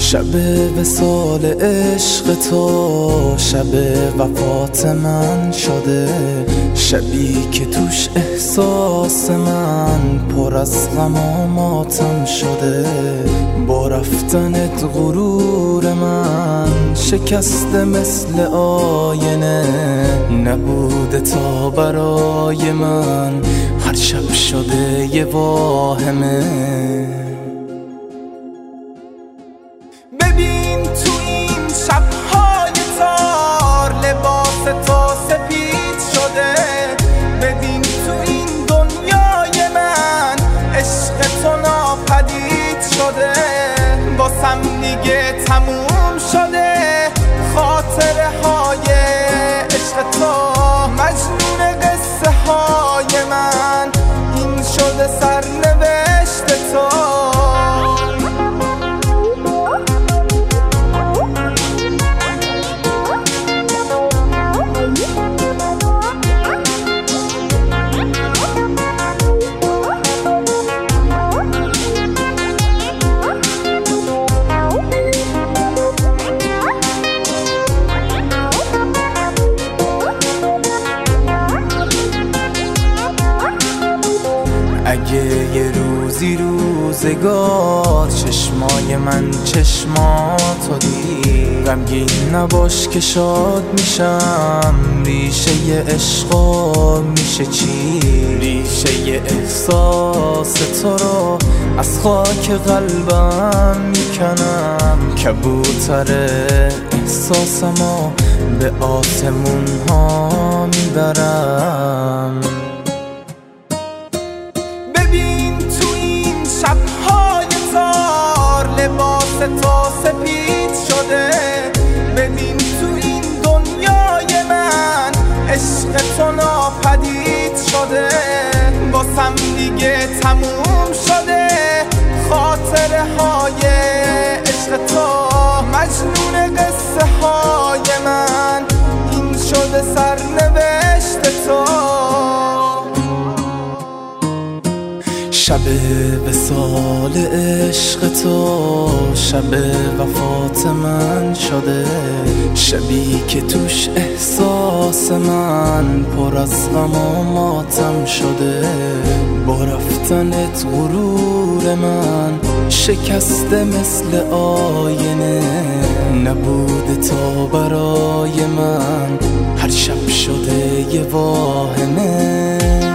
شب وصال عشق تو شب وفات من شده، شبی که توش احساس من پر از غم و ماتم شده. با رفتنت غرور من شکسته مثل آینه، نبوده تا برای من هر شب شده یه واهمه. ببین تو این شب‌های تار لباس تو سپید شده، ببین تو این دنیای من عشق تو ناپدید شده. باسم دیگه تموم شده خاطره های عشق تو، مجنون قصه های من این شده سرنوشت تو. اگه یه روزی روزگار چشمای من چشماتو دید، غمگین نباش که شاد میشم. ریشه ی عشقا میشه چی؟ ریشه ی احساس تو رو از خاک قلبم میکنم. کبوتر احساسمو به آسمون ها میبرم. شب‌های تار لباس تو سپید شده، ببین تو این دنیای من عشق تو ناپدید شده. باسم دیگه تموم شده خاطره های عشق تو، مجنون قصه های من این شده سرنوشت تو. شب وصال عشق تو شب وفات من شده، شبی که توش احساس من پر از غم و ماتم شده. با رفتنت غرور من شکسته مثل آینه، نبوده تا برای من هر شب شده یه واهمه.